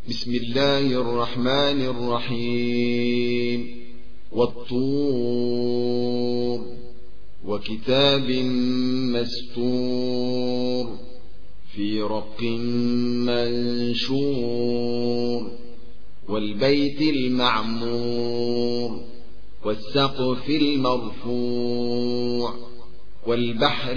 بسم الله الرحمن الرحيم والطور وكتاب مستور في رق منشور والبيت المعمور والسقف المرفوع والبحر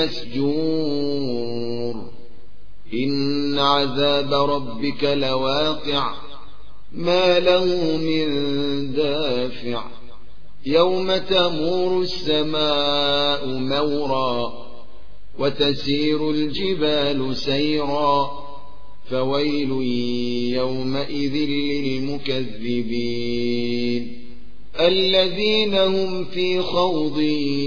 المسجور إن عذاب ربك لواقع ما له من دافع يوم تمور السماء مورا وتسير الجبال سيرا فويل يومئذ للمكذبين الذين هم في خوض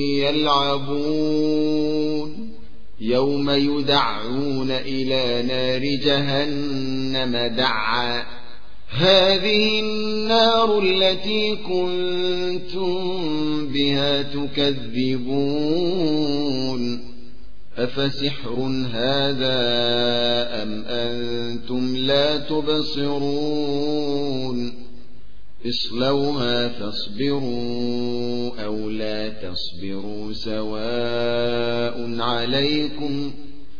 يلعبون يوم يدعون إلى نار جهنم دعا هذه النار التي كنتم بها تكذبون أفسحر هذا أم أنتم لا تبصرون اصلوها فاصبروا أو لا تصبروا سواء عليكم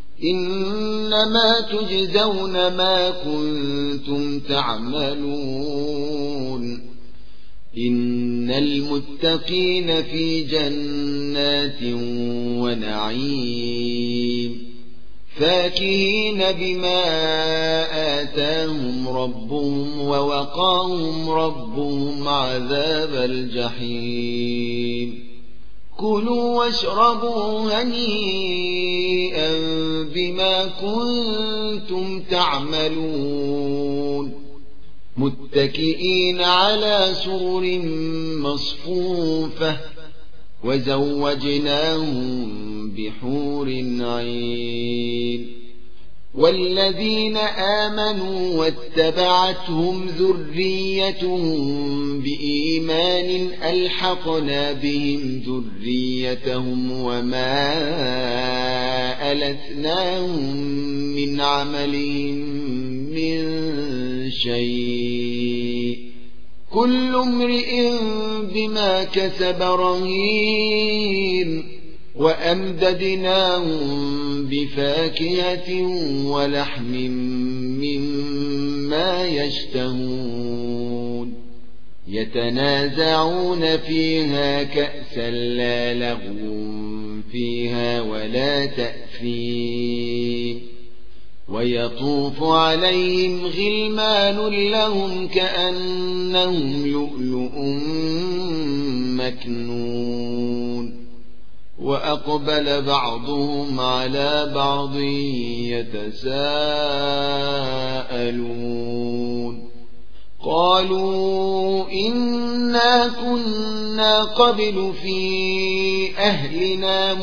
إنما تجزون ما كنتم تعملون إن المتقين في جنات ونعيم فاكهين بما آتاهم ربهم ووقاهم ربهم عذاب الجحيم كلوا واشربوا هنيئا بما كنتم تعملون متكئين على سرر مصفوفة وزوجناهم بحور عين والذين آمنوا واتبعتهم ذريتهم بإيمان ألحقنا بهم ذريتهم وما ألتناهم من عملهم من شيء كل امرئ بما كسب رهين وأمددناهم بفاكهة ولحم مما يشتهون يتنازعون فيها كأسا لا لغو فيها ولا تأثيم ويطوف عليهم غلمان لهم كأنهم لؤلؤ مكنون وأقبل بعضهم على بعض يتساءلون قالوا إنا كنا قبل في أهلنا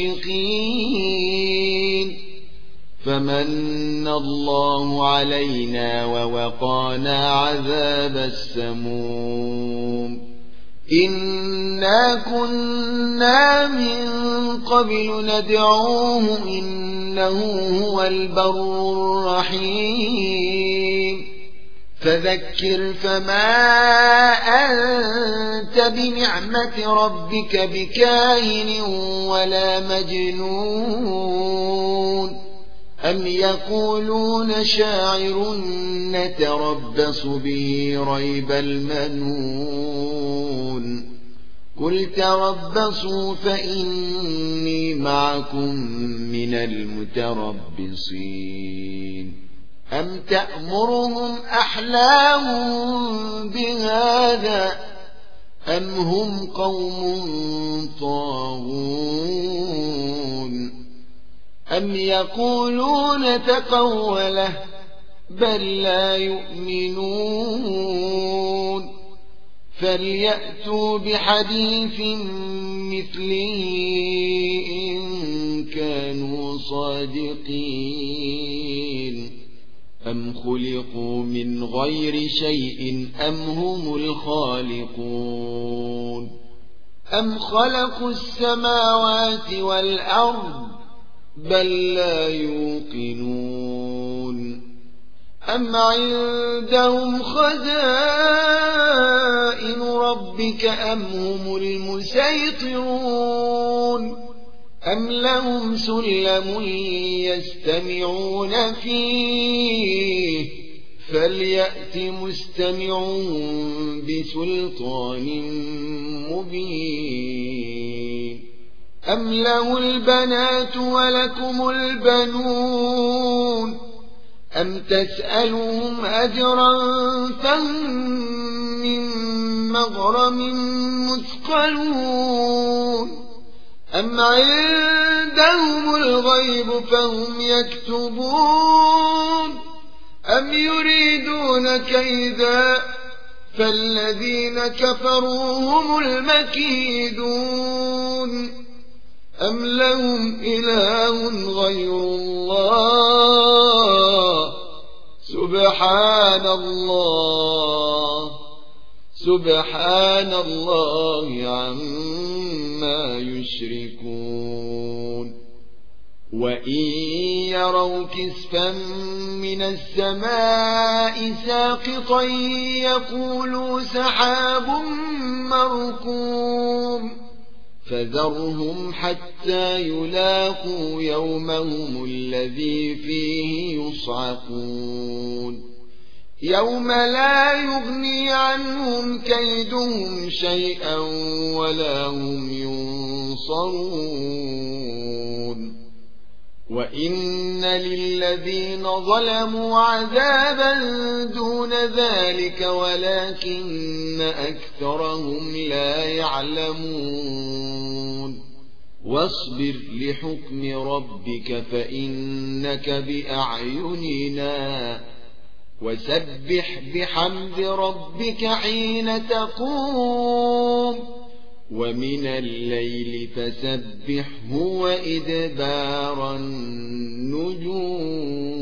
مشفقين فمن الله علينا ووقانا عذاب السموم إنا كنا من قبل ندعوه إنه هو البر الرحيم فذكر فما أنت بنعمة ربك بكاهن ولا مجنون أم يقولون شاعر نتربص به ريب المنون قل تربصوا فإني معكم من المتربصين أم تأمرهم أحلامهم بهذا أم هم قوم طاغون أم يقولون تقوله بل لا يؤمنون فليأتوا بحديث مثله إن كانوا صادقين أم خلقوا من غير شيء أم هم الخالقون أم خلقوا السماوات والأرض بل لا يوقنون أم عندهم خزائن ربك أم هم المسيطرون أم لهم سلم يستمعون فيه فليأت مستمعون بسلطان مبين أم له البنات ولكم البنون أم تسألهم أجرا فهم من مغرم مثقلون أم عندهم الغيب فهم يكتبون أم يريدون كيدا فالذين كفروا هم المكيدون أم لهم إله غير الله سبحان الله عما يشركون وإن يروا كسفا من السماء ساقطا يقولوا سحاب مركوم فذرهم حتى يلاقوا يومهم الذي فيه يصعقون يوم لا يغني عنهم كيدهم شيئا ولا هم ينصرون وإن للذين ظلموا عذابا دون ذلك ولكن أكثرهم لا يعلمون واصبر لحكم ربك فإنك بأعيننا وسبح بحمد ربك حين تقوم ومن الليل فسبحه وإدبار النجوم